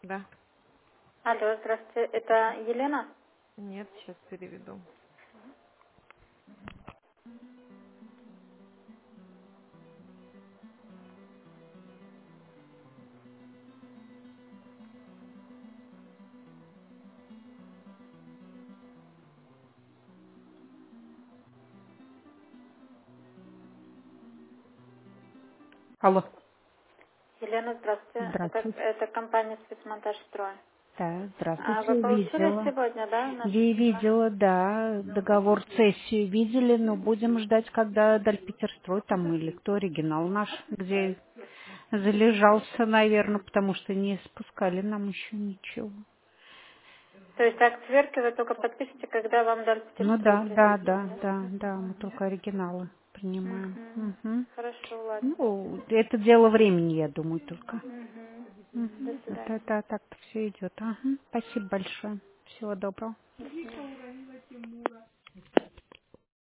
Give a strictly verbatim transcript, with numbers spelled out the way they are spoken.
Да. Алло, здравствуйте. Это Елена? Нет, сейчас переведу. Алло. Елена, здравствуйте. Это, Здравствуйте. это компания «Спецмонтаж Строй». Да, А вы здравствуйте, получили видела. сегодня, да, наш... Я видела, да, договор цессию видели, но будем ждать, когда Дальпетерстрой там или кто оригинал наш, где залежался, наверное, потому что не спускали нам еще ничего. То есть акт сверки вы только подпишете, когда вам дали Ну Петерстрой да, да, принесут, да, да? да, да, мы только оригиналы принимаем. Угу. Мгм. Хорошо, ладно. Ну, это дело времени, я думаю, только. Угу. До Мгм. Это, свидания. это так-то все идет. Ага. Спасибо большое. Всего доброго. До свидания.